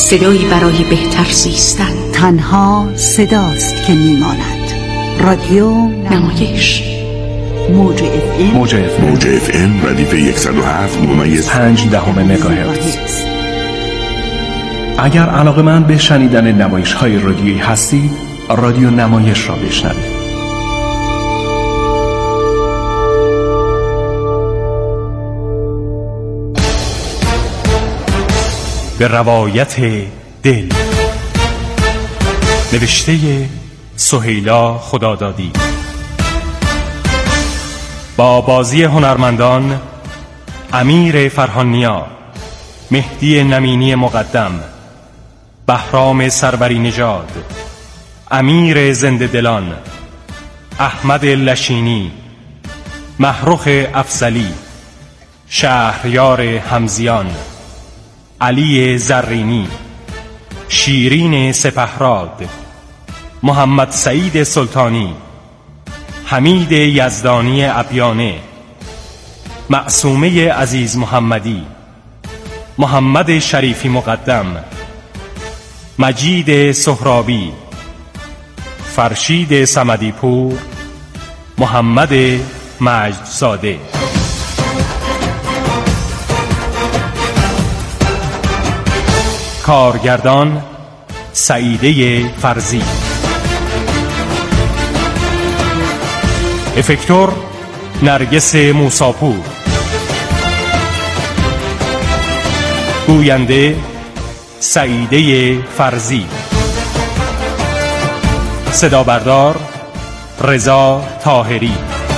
صدایی برای بهتر زیستن. تنها صداست که میماند. رادیو نمایش. موج اف ام ردیف 107.5 مگاهرتز. اگر علاقه‌مند به شنیدن نمایش‌های رادیویی هستید، رادیو نمایش را بشنوید. به روایت دل، نوشته سهیلا خدادادی، با بازی هنرمندان امیر فرهانیا، مهدی نمینی مقدم، بهرام سروری نژاد، امیر زنده دلان، احمد لشینی، محروخ افضلی، شهریار همزیان، علی زرینی، شیرین سپهراد، محمد سعید سلطانی، حمید یزدانی ابیانه، معصومه عزیز محمدی، محمد شریفی مقدم، مجید سهرابی، فرشید صمدی پور، محمد مجدزاده. کارگردان سعیده فرزی. افکتور نرگس موساپور. گوینده سعیده فرزی. صدا بردار رضا طاهری.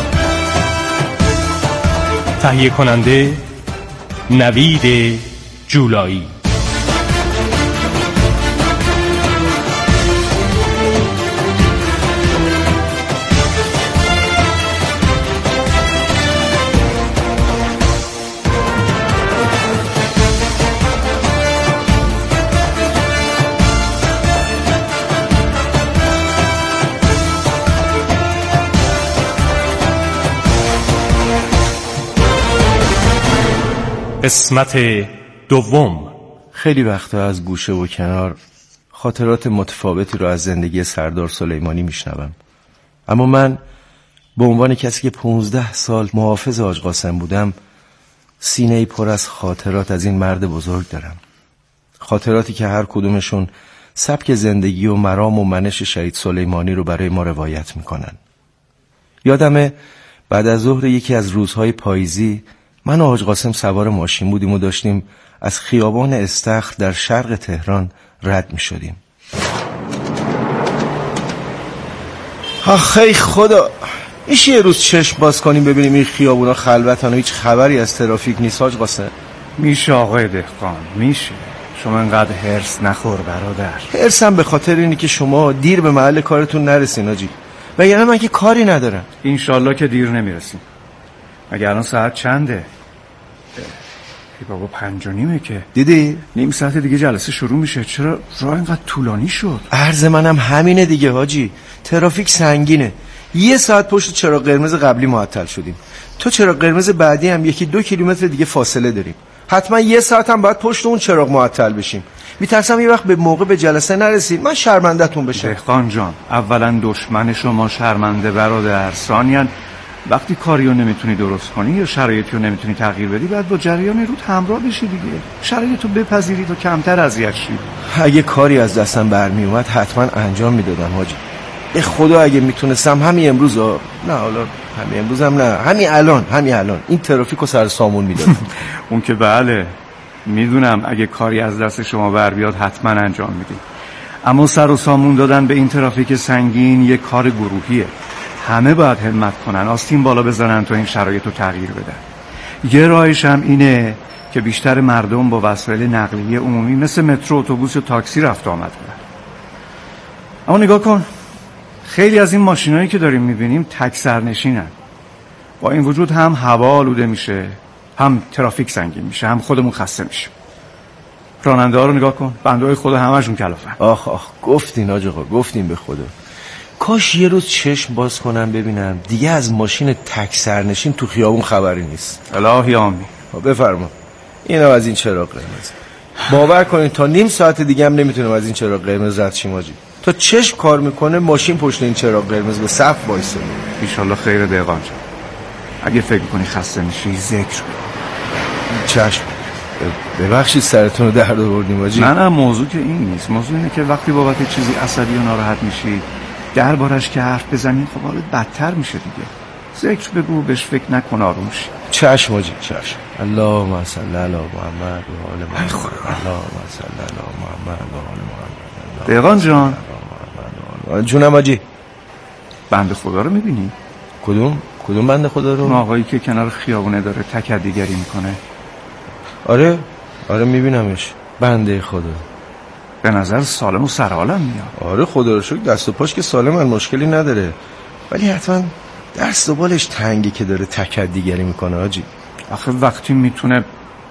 تهیه کننده نوید جولایی. قسمت دوم. خیلی وقتا از گوشه و کنار خاطرات متفاوتی رو از زندگی سردار سلیمانی میشنوم، اما من به عنوان کسی که 15 سال محافظ حاج قاسم بودم سینه‌ای پر از خاطرات از این مرد بزرگ دارم. خاطراتی که هر کدومشون سبک زندگی و مرام و منش شهید سلیمانی رو برای ما روایت میکنن. یادمه بعد از ظهر یکی از روزهای پاییزی من و حاج قاسم سوار ماشین بودیم و داشتیم از خیابان استخر در شرق تهران رد می شدیم. آخی خدا، میشه یه روز چشم باز کنیم ببینیم این خیابونا خلوتن و هیچ خبری از ترافیک نیست حاج قاسم؟ میشه آقای دهقان، میشه. شما انقدر هرس نخور برادر. هرسم به خاطر اینی که شما دیر به محل کارتون نرسین آجی، وگرنه من که کاری ندارم. انشالله که دیر نمیرسیم. مگه الان ساعت چنده؟ ای بابا 5:30 که. دیدی؟ نیم ساعت دیگه جلسه شروع میشه. چرا راه اینقدر طولانی شد؟ عرض منم همینه دیگه حاجی، ترافیک سنگینه. 1 ساعت پشت چراغ قرمز قبلی معطل شدیم، تو چراغ قرمز بعدی هم 1-2 کیلومتر دیگه فاصله داریم. حتما 1 ساعت هم باید پشت اون چراغ معطل بشیم. میترسم یه وقت به موقع به جلسه نرسید من شرمنده‌تون بشم. دهقان جان، اولا دشمن شما شرمنده برادر، ثانیاً وقتی کاریو نمیتونی درست کنی یا شرایطی رو نمیتونی تغییر بدی باید با جریان رود همراه بشی دیگه. شرایطو بپذیری تو کمتر اذیت شی. اگه کاری از دستم برمی اومد حتما انجام میدادم حاجی. به خدا اگه میتونستم همین امروز نه حالا همین امروزم نه، همین الان این ترافیکو سر سامون میدادم. اون که بله میدونم اگه کاری از دست شما بر بیاد حتما انجام میدی، اما سر و سامون دادن به این ترافیک سنگین یه کار گروهیه. همه باید همت کنن، آستین بالا بزنن تا این شرایط رو تغییر بدن. یه راهش هم اینه که بیشتر مردم با وسایل نقلیه عمومی مثل مترو، اتوبوس و تاکسی رفت آمد کنن. اما نگاه کن، خیلی از این ماشینایی که داریم میبینیم تک سرنشینن. با این وجود هم هوا آلوده میشه، هم ترافیک سنگین میشه، هم خودمون خسته میشیم. راننده ها رو نگاه کن، بنده‌های خدا همشون کلافن. آخ گفتین آقا، گفتین به خدا. کاش یه روز چشم باز کنم ببینم دیگه از ماشین تک سرنشین تو خیابون خبری نیست. الهی آمین. بفرما. اینم از این چراغ قرمز. باور کنید تا نیم ساعت دیگه هم نمیتونم از این چراغ قرمز رد شیم حاجی. تا چشم کار میکنه ماشین پشت این چراغ قرمز به صف وایسه. ان شاءالله خیر دهقان جان. اگه فکر کنی خسته میشی ذکر کن. چشم. ببخشید سرتون رو درد آوردیم حاجی. نه موضوع که این نیست. موضوع اینه که وقتی بابت چیزی عصبی و ناراحت میشی دربارش که حرف بزنی خب حالت بدتر میشه دیگه. ذکر بگو، بهش فکر نکن، آروم شی. چشم حاجی چشم. اللهم صل علی محمد و آل محمد. اللهم صل علی محمد و آل محمد. دهقان جان. جونم حاجی. بنده خدا رو میبینی؟ کدوم بنده خدا رو؟ اون آقایی که کنار خیابونه داره تکدیگری میکنه. آره میبینمش. بنده خدا. به نظر سالم و سرحالم میاد. آره خدا رو شکر دست و پاش که سالمن، مشکلی نداره، ولی حتما دست و بالش تنگی که داره تکدیگری میکنه حاجی. آخه وقتی میتونه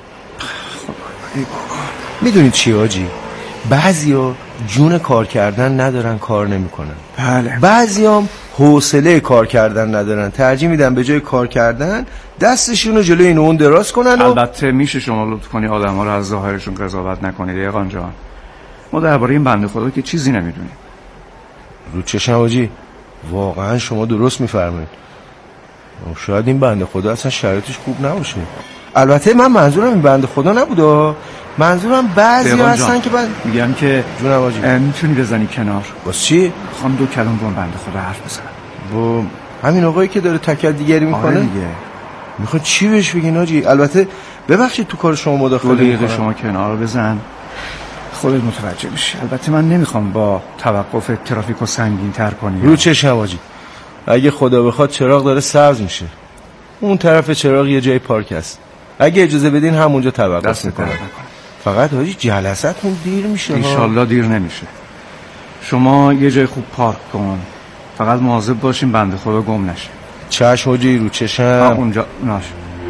میدونید چی حاجی؟ بعضیا جون کار کردن ندارن کار نمیکنن. بله. بعضیام حوصله کار کردن ندارن، ترجیح میدن به جای کار کردن دستشون رو جلوی این اون دراز کنن. البته میشه شما لطف کنی آدم‌ها رو از ظاهرشون قضاوت نکنید دهقان جان. ما درباره این بنده خدا که چیزی نمیدونیم. رو چشم حاجی، واقعا شما درست میفرمایید. شاید این بنده خدا اصلا شرایطش خوب نباشه. البته من منظورم این بنده خدا نبوده، منظورم بعضی هستن که میگم که جونم حاجی میتونی بزنی کنار. واسه چی؟ میخوام 2 کلمه با بنده خدا حرف بزنم. با همین آقایی که داره تکدیگری میکنه؟ آره دیگه. میخواد چی بهش بگین حاجی؟ البته ببخشید تو کار شما مداخله میکنم. شما کنار بزن خودت متوجه میشی. البته من نمیخوام با توقف ترافیکو سنگین تر کنی. رو چشم حاجی. اگه خدا بخواد چراغ داره سبز میشه. اون طرف چراغ یه جای پارک است. اگه اجازه بدین همونجا توقف میکنم. فقط حاجی جلسه‌تون دیر میشه. ان شاءالله دیر نمیشه. شما یه جای خوب پارک کن. فقط مواظب باشین بنده خدا گم نشه. چشم حاجی رو چشم. اونجا ناش.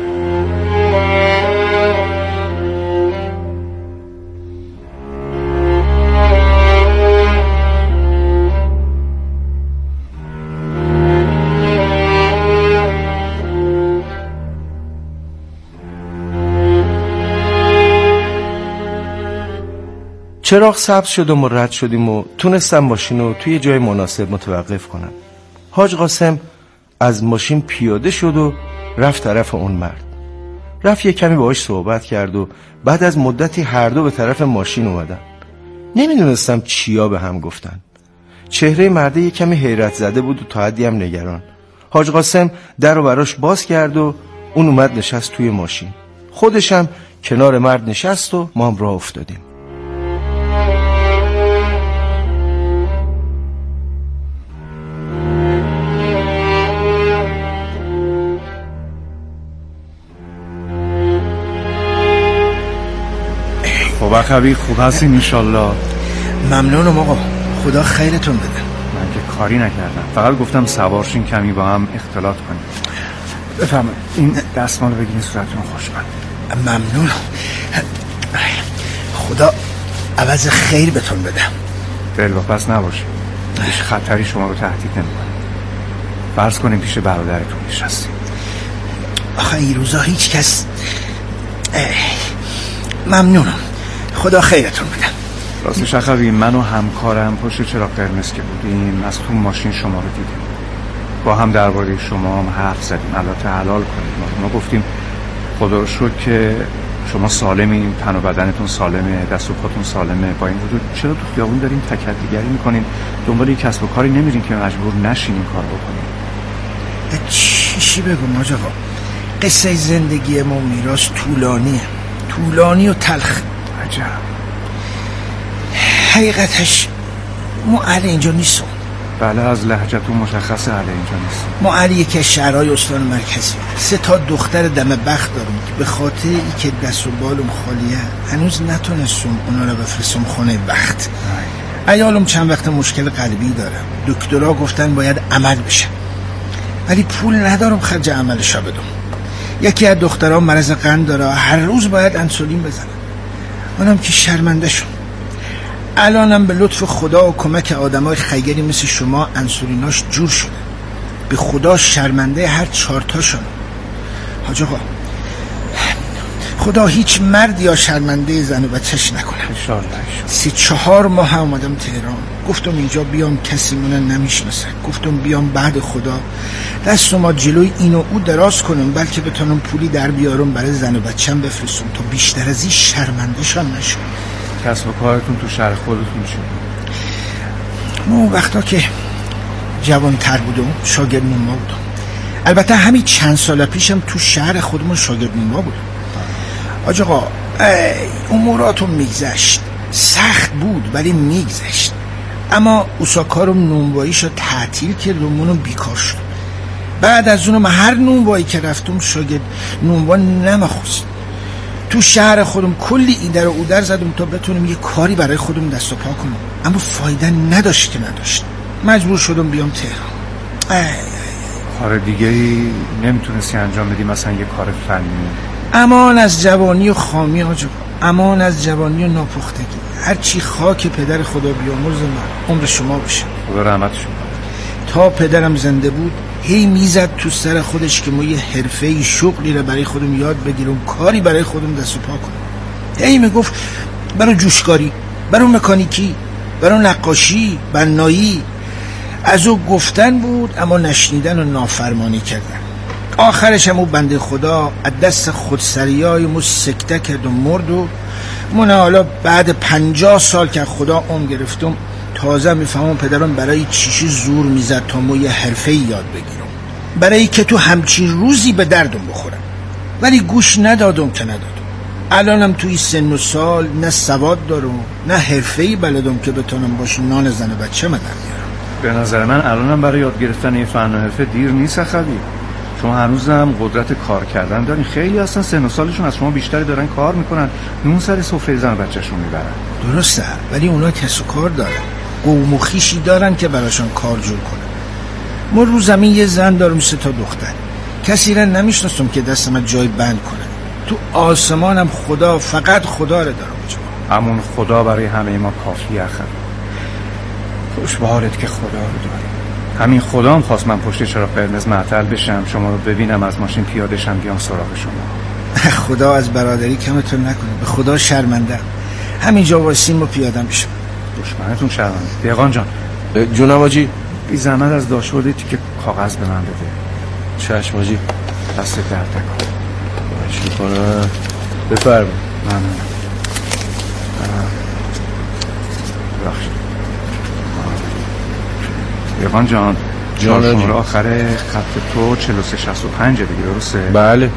چراغ سبز شد و ما رد شدیم و تونستم ماشین رو توی جای مناسب متوقف کنم. حاج قاسم از ماشین پیاده شد و رفت طرف اون مرد. رفت یه کمی باهاش صحبت کرد و بعد از مدتی هر دو به طرف ماشین اومدن. نمیدونستم چیا به هم گفتن. چهره مرده یه کمی حیرت زده بود و تا حدی هم نگران. حاج قاسم در رو براش باز کرد و اون اومد نشست توی ماشین. خودش هم کنار مرد نشست و ما هم راه افتادیم. خب خوب هستین انشالله. ممنونم آقا، خدا خیرتون بده. من که کاری نکردم، فقط گفتم سوارشین کمی با هم اختلاط کنیم. بفرمایید این دستمال رو بگیرین صورتتون خوشبند. ممنونم. خدا عوض خیر بهتون بده. دلواپس نباشه، هیچ خطری شما رو تهدید نمی‌کنه. فرض کنیم پیش برادرتون نشستیم. آخه این روزا هیچ کس. ممنونم، خدا خیرتون بده. راستش اخوی من و همکارم پشت چراغ قرمز که بودیم از تو ماشین شما رو دیدیم. با هم درباره شما هم حرف زدیم. البته حلال کنید ما گفتیم خدا رو شکر که شما سالمین، تن و بدنتون سالمه، دست و پاتون سالمه. با این وجود چرا تو خیابون دارین تکدیگری میکنین؟ دنبال یک کسب و کاری نمیرین که مجبور نشین این کار بکنین؟ چی بگم آقا؟ قصه زندگی ما میراث طولانی و تلخ. عجب. حقیقتش ما اهل اینجا نیستم. بله از لهجتون مشخصه اهل اینجا نیستم. ما اهل یکی از شهرهای استان مرکزی 3 دختر دم بخت دارم که به خاطر ای که دست و بالم خالیه هنوز نتونستم اونا رو بفرستم خونه بخت. عیالم چند وقت مشکل قلبی دارم، دکترها گفتن باید عمل بشه، ولی پول ندارم خرج عملشا بدم. یکی از دخترها مرض قند داره، هر روز باید انسولین بزنه. منم که شرمنده شم. الانم به لطف خدا و کمک آدمای خیری مثل شما انسولیناش جور شده. به خدا شرمنده هر 4 تاشون. حاج آقا خدا هیچ مرد یا شرمنده زن و بچه‌ش نکنه. انشالله. 3-4 ماه اومدم تهران. گفتم اینجا بیام کسی منو نمیشناسه. گفتم بیام بعد خدا دستم جلوی این و او دراز کنم، بلکه بتونم پولی در بیارم برای زن و بچه‌م بفرستم تا بیشتر از این شرمنده‌شان نشم. کسب و کارتون تو شهر خودتون چیه؟ ما وقتا که جوان‌تر بودم شاگرد نیما بودم. البته همین چند سال پیشم تو شهر خودمون شاگرد نیما بودم. آج آقا اموراتون میگذشت، سخت بود ولی میگذشت. اما اوساکارم نونواییشو تعطیل کرد و منو بیکار شد. بعد از اونم هر نونوایی که رفتم شاگرد نونوا نمخواست. تو شهر خودم کلی ایدر و اودر زدم تا بتونم یه کاری برای خودم دست و پا کنم، اما فایده نداشت که نداشت. مجبور شدم بیام تهران. کار دیگه‌ای نمیتونستی انجام بدی، مثلا یه کار فنی؟ امان از جوانی و خامی آجا، امان از جوانی و ناپختگی. هرچی خاک پدر خدا بیامرز من عمر شما بشه. خدا رحمتش کنه. تا پدرم زنده بود هی میزد تو سر خودش که ما یه حرفه‌ای شغلی رو برای خودم یاد بگیرم، کاری برای خودم دست و پا کنم. هی میگفت برای جوشکاری، برای مکانیکی، برای نقاشی، بنایی. از او گفتن بود اما نشنیدن و نافرمانی کردن. آخرش هم او بنده خدا از دست خودسریای مو سکته کرد و مرد و من حالا بعد 50 سال که خدا گرفتم تازه میفهمم پدرم برای چیشی زور میزد تا ما یه حرفه یاد بگیرم، برای که تو همچین روزی به دردم بخورم. ولی گوش ندادم که ندادم. الانم توی سن و سال نه سواد دارم نه حرفه‌ای بلدم که بتونم باش نان زن و بچه من در بیارم. به نظر من الانم برای یاد گرفتن این فن و حرفه دیر نیست خبی. شما هنوزم قدرت کار کردن دارین. خیلی اصلا سن و سالشون از شما بیشتری دارن کار میکنن، نون سر سفره زن و بچه‌شون میبرن. درسته، ولی اونا کس و کار دارن، قوم و خویشی دارن که براشون کار جور کنن. ما رو زمین یه زن دارم 3 تا دختر. کسی را نمیشناسم که دست من جای بند کنه. تو آسمانم خدا، فقط خدا رو دارم. همون خدا برای همه ما کافیه خب. خوش به حالت که خدا رو داری. همین خدا هم خواست من پشت چراغ قرمز معطل بشم، شما رو ببینم از ماشین پیاده شم بیام سراغ شما. خدا از برادری کمتون نکنه، به خدا شرمنده. همینجا واسیم و پیاده میشم. دشمنتون شرمنده. دیقان جان. جونم آجی. بی زحمت از داشبورد که کاغذ به من بده. چشم آجی. دست درد نکن. باش میکنم. بفرمایید. ممنونم. ببخشید. دیقان جان. شماره آخر خط تو 4365 دیگه درسته؟ بله.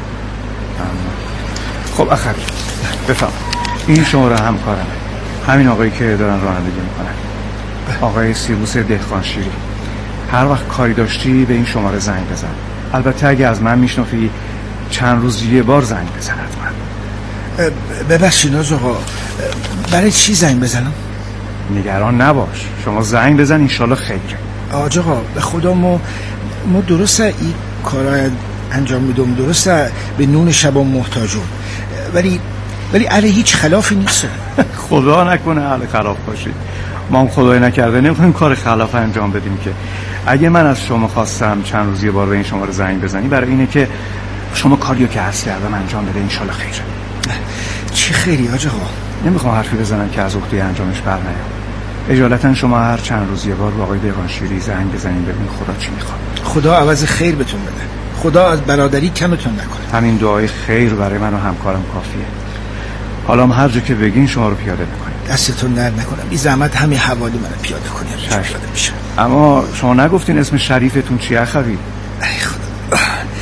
خب اخر بفهم این شماره همکارمه، همین آقایی که دارن رانندگی میکنن، آقای سیروس دهقانشیری. هر وقت کاری داشتی به این شماره زنگ بزن. البته اگه از من میشنفی چند روز یه بار زنگ بزن حتما. ببخشید آقا، برای چی زنگ بزنم؟ نگران نباش، شما زنگ بزن انشالله خیره. آقا به خدا ما درسته این کارا انجام میدم، درسته به نون شبا محتاجم، ولی علی هیچ خلافی نیست. خدا نکنه اهل خلاف باشید. ما هم خدای نکرده نمیخوایم کار خلاف انجام بدیم که. اگه من از شما خواستم چند روز یه بار به این شماره زنگ بزنی برای اینه که شما کاریو که عرض کردم انجام بده، انشالله خیره. چی خیری آقا؟ نمیخوام حرفی بزنم که از عهده انجامش برنیام. اجالتا شما هر چند روز یه بار با آقای دهقانشیری زنگ بزنین ببین خدا چی میخواد. خدا عوض خیر بهتون بده. خدا از برادری کمتون نکنه. همین دعای خیر برای من و همکارم کافیه. حالا هر جا که بگین شما رو پیاده میکنیم. دستتون درد نکنه. بی زحمت همین حوالی منو پیاده کنید. پیاده میشم. اما شما نگفتین اسم شریفتون چیه اخوی؟ ای خدا.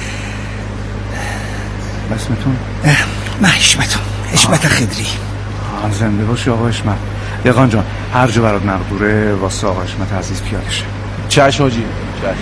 اسمتون؟ من حشمت خدری. زنده باشی آقا حشمت. دیقان جان هر جا برات مقدوره واسه آقا حشمت عزیز پیاده شه. چشم حاجی. چشم.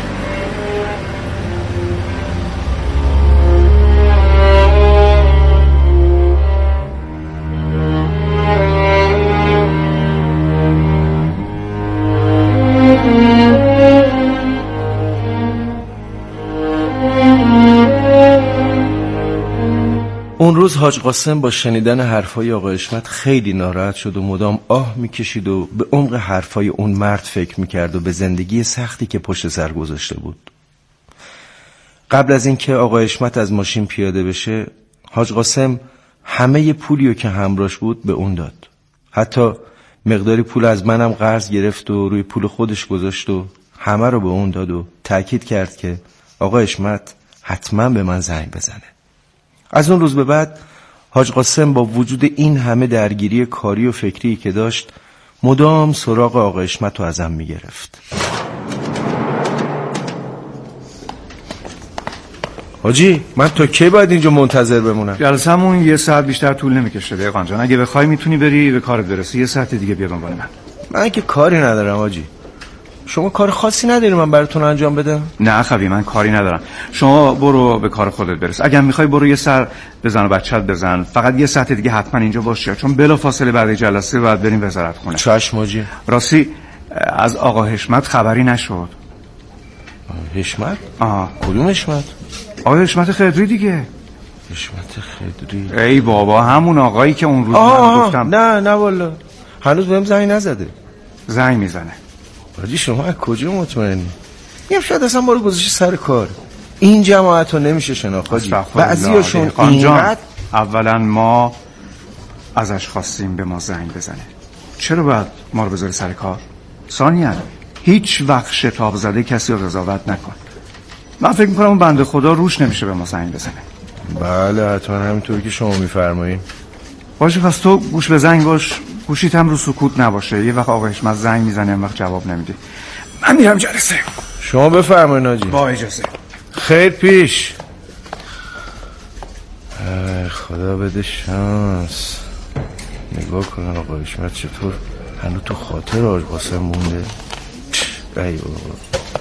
اون روز حاج قاسم با شنیدن حرفای آقا حشمت خیلی ناراحت شد و مدام آه میکشید و به عمق حرفای اون مرد فکر میکرد و به زندگی سختی که پشت سر گذاشته بود. قبل از اینکه آقا حشمت از ماشین پیاده بشه حاج قاسم همه پولیو که همراش بود به اون داد. حتی مقداری پول از منم قرض گرفت و روی پول خودش گذاشت و همه رو به اون داد و تأکید کرد که آقا حشمت حتما به من زنگ بزنه. از اون روز به بعد حاج قاسم با وجود این همه درگیری کاری و فکری که داشت مدام سراغ آقا حشمت رو ازم میگرفت. حاجی من تا کی باید اینجا منتظر بمونم؟ جلسه‌مون 1 ساعت بیشتر طول نمیکشه دهقان جان. اگه بخوای میتونی بری به کارت برسی. 1 ساعت دیگه بیا دنبال من که کاری ندارم حاجی. شما کار خاصی نداری من براتون انجام بدم؟ نه خبی من کاری ندارم. شما برو به کار خودت برس. اگر میخوای برو یه سر بزن و بچت بزن. فقط 1 ساعت دیگه حتما اینجا باش چون بلافاصله بعد جلسه باید بریم وزارت خونه. چشم حاجی. راستی از آقا حشمت خبری نشد. حشمت؟ کدوم حشمت؟ آقا حشمت خدری دیگه. حشمت خدری؟ ای بابا همون آقایی که اون روز من گفتم. نه والا هنوز بهم زنگ نزده. زنگ میزنه. حاجی شما از کجا مطمئنی؟ میگم شاید اصلا ما رو گذاشته سر کار. این جماعت رو نمیشه شناخت حاجی. بعضیاشون اینقدر. اولا ما ازش خواستیم به ما زنگ بزنه. چرا باید ما رو بذاره سر کار؟ ثانیاً هیچ وقت شتاب زده کسی رو قضاوت نکن. من فکر میکنم اون بنده خدا روش نمیشه به ما زنگ بزنه. بله حتما همینطوری که شما میفرمایین. باشه پس تو گوش به زنگ باش. گوشیت هم رو سکوت نباشه. یه وقت آقا حشمت زنگ میزنه یه وقت جواب نمیده. من میرم جلسه. شما بفرمایید حاجی. با اجازه. خیر پیش. خدا بده شانس. نگاه کنن آقا حشمت چطور هنوز تو خاطر حاج قاسم مونده. ای بابا.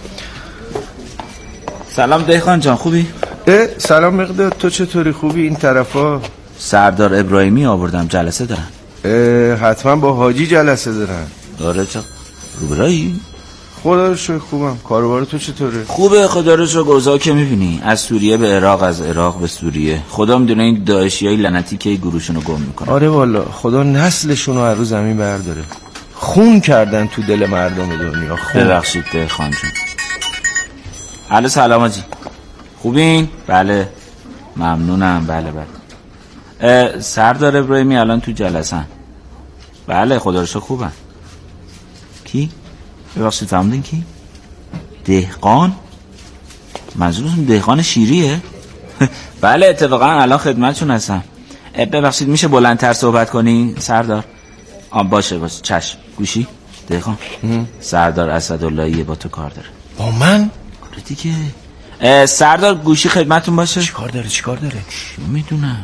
سلام دهقان جان خوبی؟ سلام مقداد تو چطوری خوبی این طرفا؟ سردار ابراهیمی آوردم جلسه دارن. حتما با حاجی جلسه دارن. داره چه؟ روبرایی؟ خدا رو شکر خوبم. کاروبار تو چطوره؟ خوبه خدا رو شکر. اوضاع که میبینی از سوریه به عراق از عراق به سوریه. خدا میدونه این داعشیای لعنتی که گروهشونو گم میکنن. آره والا خدا نسلشون رو از رو زمین برداره. خون کردن تو دل مردم دنیا. ببخشید دهقان جون. الو سلام حاجی. خوبین؟ بله ممنونم. بله سردار ابراهیمی الان تو جلسن. بله خدا رو شکر خوبن. کی؟ ببخشید فهمیدین کی؟ دهقان؟ منظورتون دهقان شیریه؟ بله اتفاقا الان خدمتشون هستم. ببخشید میشه بلندتر صحبت کنی سردار؟ باشه چشم. گوشی؟ دهقان سردار اسداللهی با تو کار داره. با من؟ آره دیگه. سردار گوشی خدمتون باشه. چی کار داره؟ میدونم.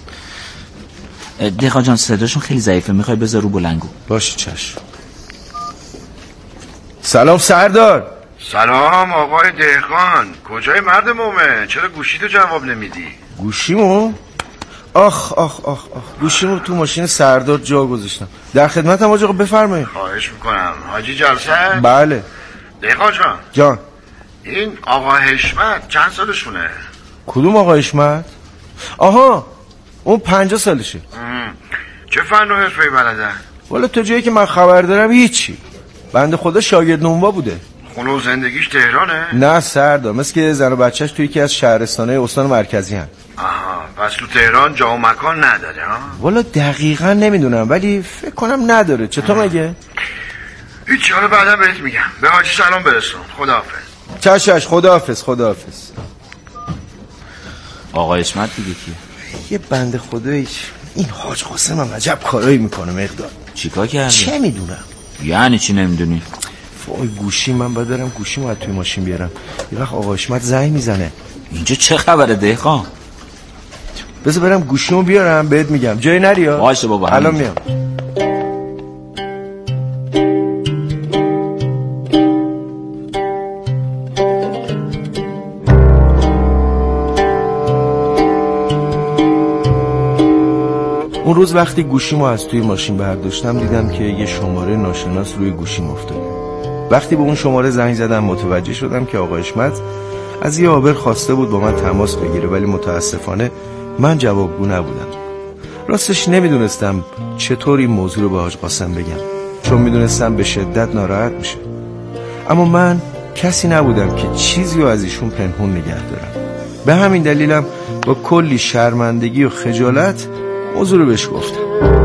دهقان جان صداشون خیلی ضعیفه میخوای بذار رو بلنگو؟ باشه چشم. سلام سردار. سلام آقای دهقان. کجای مرد مومن؟ چرا گوشیتو جواب نمیدی؟ گوشیمو؟ آخ گوشیمو تو ماشین سردار جا گذاشتم. در خدمتم آقا بفرمایید. خواهش میکنم. حاجی جلسه؟ بله. دهقان جان این آقا حشمت چند سالشونه؟ کدوم آقا حشمت؟ آها اون 50 سالشه. چه فن و حرفه‌ای بلده؟ والا تا جایی که من خبر دارم هیچی. بنده خدا شاگرد نونوا بوده. خونه و زندگیش تهرانه؟ نه سردار مثل که زن و بچهش توی یکی از شهرستانهای استان مرکزی هن. آها پس تو تهران جا و مکان نداره ها؟ والا دقیقا نمیدونم ولی فکر کنم نداره. چطور مگه؟ هیچی حالا بعدا بهت میگم. به حاجی سلام برسون. خداحافظ. چشم خداحافظ. آقا حشمت دیگه کیه؟ یه بنده خدایی این حاج قاسم هم عجب کارایی میکنه مقدار. چیکار کرده؟ چه میدونم. یعنی چی نمیدونی؟ وای گوشی من باید برم گوشیمو از توی ماشین بیارم. یه وقت آقا حشمت زنگ میزنه. اینجا چه خبره دهقان؟ بذار برم گوشیمو بیارم بهت میگم. جای نری ها. باشه بابا الان میام. اون روز وقتی گوشیمو از توی ماشین برداشتم دیدم که یه شماره ناشناس روی گوشیم افتاده. وقتی به اون شماره زنگ زدم متوجه شدم که آقا حشمت از یه آبر خواسته بود با من تماس بگیره ولی متاسفانه من جوابگو نبودم. راستش نمیدونستم چطور این موضوع رو به حاج قاسم بگم چون میدونستم به شدت ناراحت میشه. اما من کسی نبودم که چیزی رو از ایشون پنهون نگه دارم. به همین دلیلم با کلی شرمندگی و خجالت موضوع رو بهش گفتم.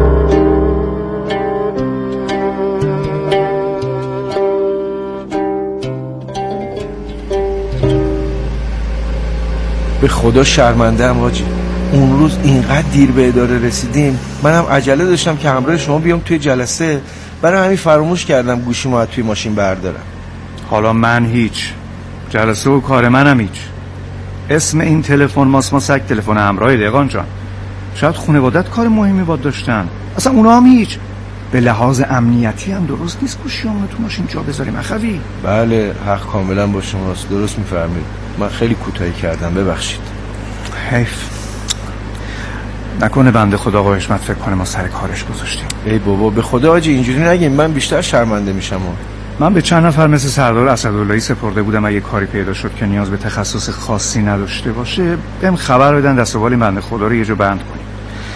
به خدا شرمنده ام حاجی. اون روز اینقدر دیر به اداره رسیدیم، منم عجله داشتم که همراه شما بیام توی جلسه، برای همین فراموش کردم گوشیمو از توی ماشین بردارم. حالا من هیچ، جلسه و کار منم هیچ. اسم این تلفن ماسک تلفن همراه دهقان جان. شاید خانوادت کار مهمی باد داشتن، اصلا اونا هم هیچ. به لحاظ امنیتی هم درست نیست گوشیامو تو ماشین جا بذاریم اخوی. بله حق کاملا با شماست، درست میفرمایید. من خیلی کوتاهی کردم، ببخشید. حیف. نکنه بنده خدا آقا حشمت فکر کنه ما سر کارش گذاشتیم. ای بابا به خدا حاجی اینجوری نگین، من بیشتر شرمنده میشم. من به چند نفر مثل سردار اسداللهی سپرده بودم اگه کاری پیدا شد که نیاز به تخصص خاصی نداشته باشه بهم خبر بدن، دست و بال بنده خدا رو یه جا بند کنیم.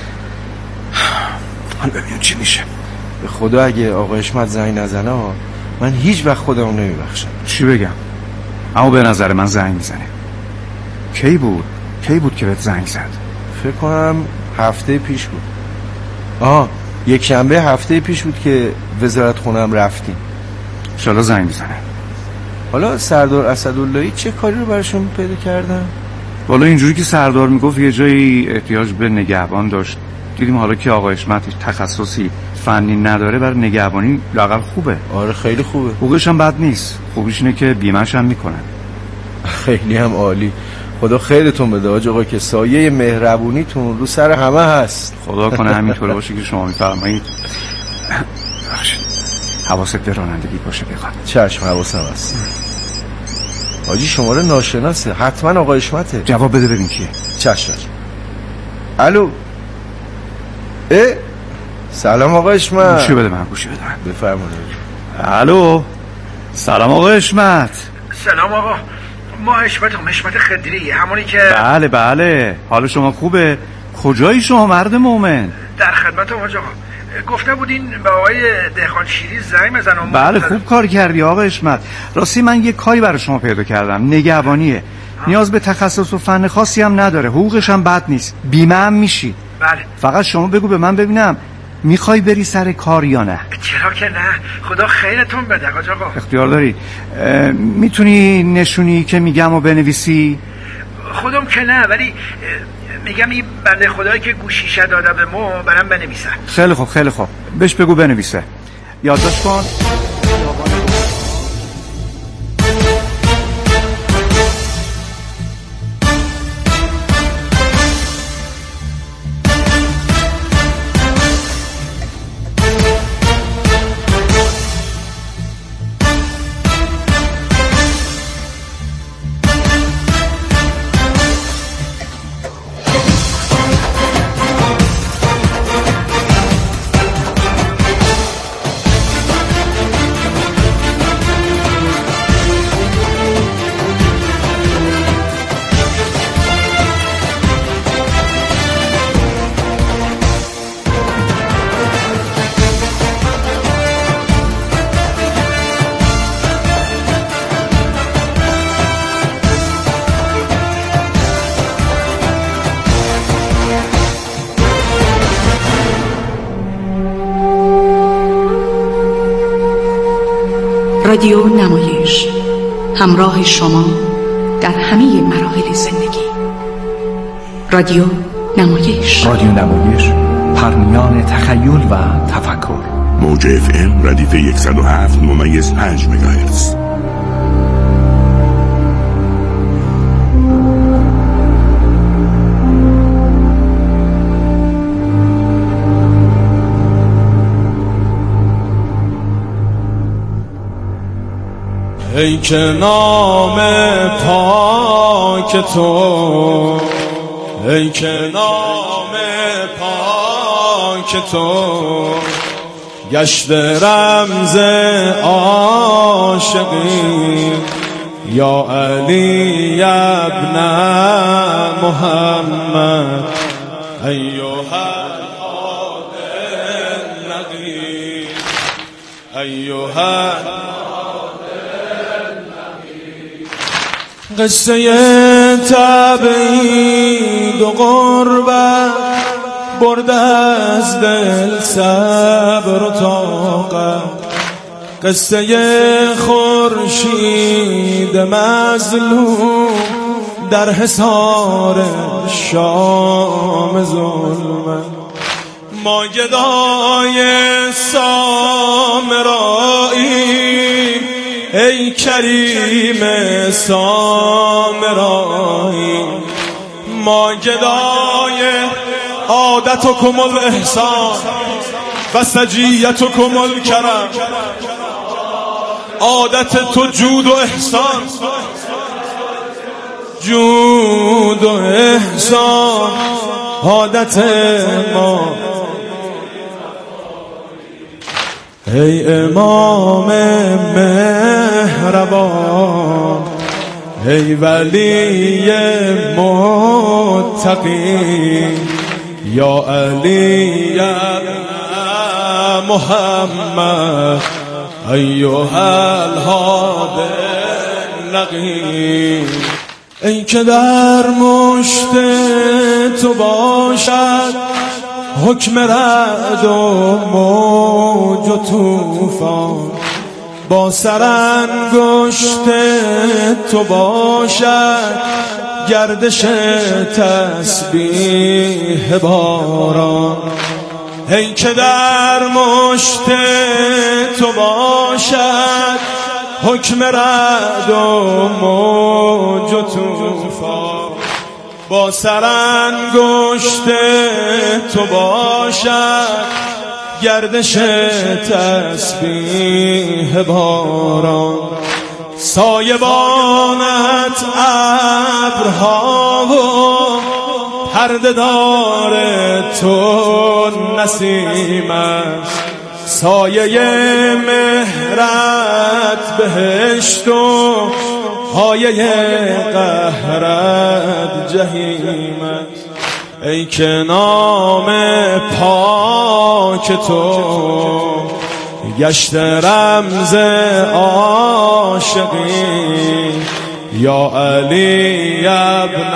حالا ببینیم چی میشه. به خدا اگه آقا حشمت زنگ نزنه من هیچ وقت خودمو نمیبخشم. چی بگم؟ اما به نظر من زنگ میزنه. کی بود که بهت زنگ زد؟ فکر کنم هفته پیش بود. یک شنبه هفته پیش بود که وزارت خونم رفتیم. انشالله زنگ میزنه. حالا سردار اسداللهی چه کاری رو براشون پیدا کردن؟ والا اینجوری که سردار میگفت یه جایی احتیاج به نگهبان داشت. دیدیم حالا که آقا حشمت تخصصی فنی نداره، برای نگهبانی لااقل خوبه. آره خیلی خوبه. حقوقش هم بد نیست. خوبیش اینه که بیمه‌ش هم میکنن. خیلی هم عالی. خدا خیرتون بده حاج آقا که سایه مهربونیتون رو سر همه هست. خدا کنه همینطوره باشه که شما میفرمایید. حواست به رانندگی باشه بخواد. چشم حواسم هست. حاجی شماره ناشناسه، حتما آقا حشمته. جواب بده ببین کیه. چشم. الو. سلام آقا حشمت. گوشی بده من. بفرمایید. الو. سلام آقا حشمت. سلام آقا. ما حشمت خدری، همونی که بله. حال شما خوبه؟ کجایی شما مرد مومن؟ در خدمتم حاج آقا. گفته بودین به آقای دهقان شیری زنگ بزنم. بله خوب کار کردی آقا حشمت. راستی من یه کاری برای شما پیدا کردم، نگهبانیه. نیاز به تخصص و فن خاصی هم نداره، حقوقش هم بد نیست، بیمه هم میشی. بله. فقط شما بگو به من ببینم میخوای بری سر کار یا نه؟ چرا که نه، خدا خیرتون بده حاج آقا. اختیار داری. میتونی نشونی که میگم و بنویسی؟ خودم که نه، ولی میگم این بنده خدایی که گوشیشه داده به ما برام بنویسه. خیلی خوب بهش بگو بنویسه. یادداشت کن. رادیو نمایش، همراه شما در همه مراحل زندگی. رادیو نمایش، پرمیان تخیل و تفکر. موج FM ردیف 107.5 مگاهرتز. ای که نام پاک تو، ای که نام پاک تو گشت رمز عاشقی، یا علی ابن محمد ایها العادل نقی، ایها قصه تبعید و غربت برده از دل صبر و طاقت، قصه خورشید مظلوم در حصار شام ظلمت. ما گدای سامرایی ای کریم سامرایی، ما گدای عادتکم الاحسان و سجیتکم الکرم. عادت تو جود و احسان، جود و احسان عادت ما. ای امام مهربان، ای ولی متقی، یا علی یا محمد ایها الهادی النقی. ای که در مشت تو باشد حکم رعد و موج و طوفان، با سرانگشت تو باشد گردش تسبیح باران. ای که در مشت تو باشد حکم رعد و موج و طوفان، با سرانگشت تو باشد گردش تسبیح باران. سایبانت ابرها و پرده دار تو نسیم است، سایه مهرت بهشت و پایه قهرت جهیم است. ای که نام پاک تو گشت رمز عاشقی، یا علی ابن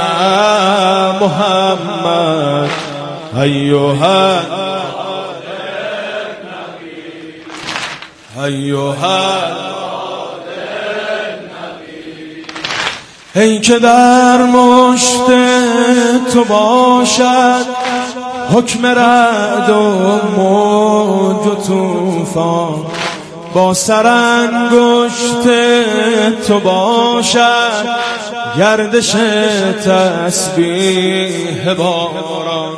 محمد ایها ای که در مشت تو باشد حکم رعد و موج و طوفان، با سرانگشت تو باشد گردش تسبیح باران.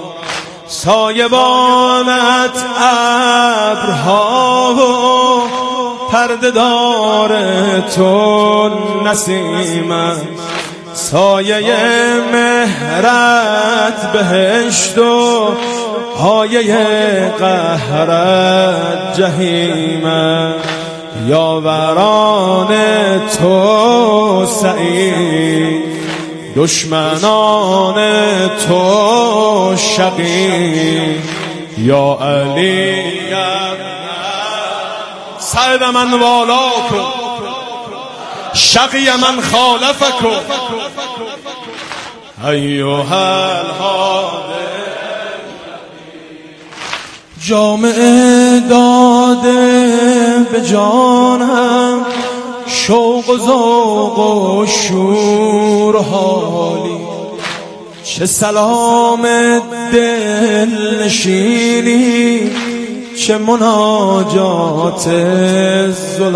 سایبانت ابرها و پرده دار تو نسیم است، سایه مهرت بهشت و پایه قهرت جهیم است. یاوران تو سعید، دشمنان تو شقی، یا علی سعد من والاکم شقی من خالفکم ایها الهادی. جامعه داده به جانم شوق و ذوق و شور حالی، چه سلام دل نشینی، چه مناجات